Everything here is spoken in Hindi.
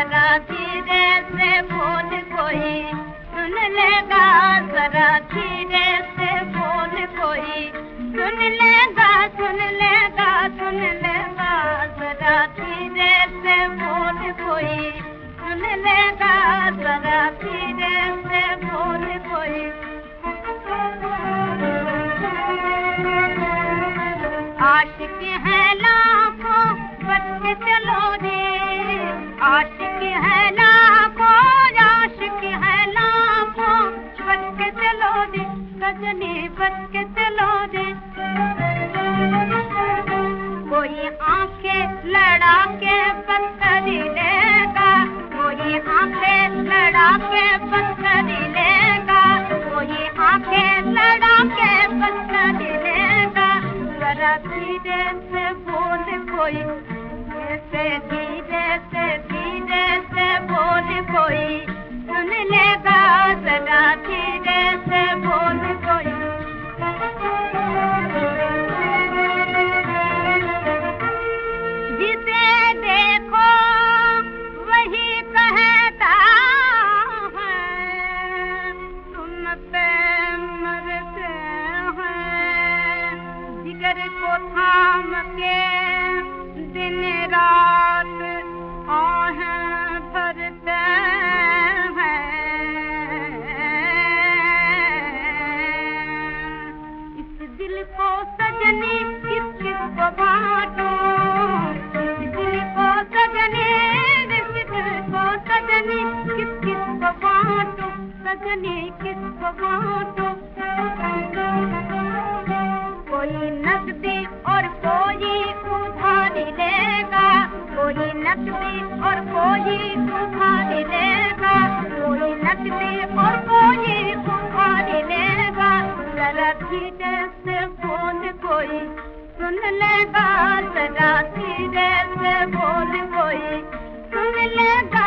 जरा धीरे से बोल कोई सुन लेगा, जरा धीरे से बोल कोई सुन लेगा, सुन लेगा, सुन लेगा, जरा धीरे से बोल कोई सुन लेगा, जरा धीरे से बोल कोई। आशिक है लाखों बच के चलो रे, आशिक है लाखों, आशिक है लाखों बच के चलो रे, सजनी बच के चलो रे। कोई आंखें लड़ा के पत्थरी लेगा, कोई आंखें लड़ा के पत्थरी लेगा, कोई आंखें लड़ा के पत्थरी लेगा, जरा धीरे से बोल कोई, ऐसे धीरे से बोल कोई सुन लेगा, जरा धीरे से बोल कोई। जिसे देखो वही कहता है तुम पे मरते हैं, जिगर को थाम के दिन रात आहें भरते हैं। इस दिल को सजनी किस किस को बांटूं, इस दिल को सजनी, इस दिल को सजनी किस किस को बांटूं, सजनी किस को बांटूं। कोई नकदी और कोई उधारी लेगा, कोई नकदी और कोई उधारी लेगा, कोई नकदी और कोई उधारी लेगा, जरा धीरे से बोल कोई सुन लेगा, जरा धीरे से बोल कोई सुन लेगा।